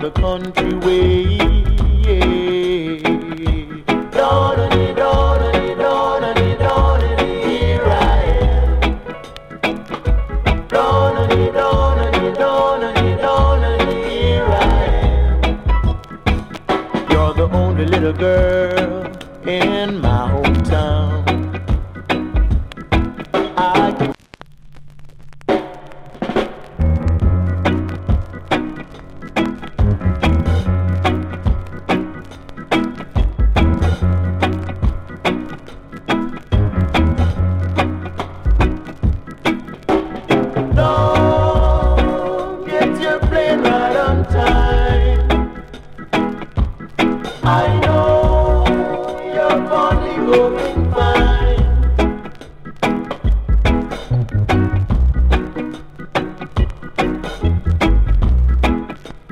the country way. Donny, Donny, Donny, Donny, here I am. Donny, Donny, Donny, Donny, here I am. You're the only little girl in my hometown. I can don't get your plane right on time. I know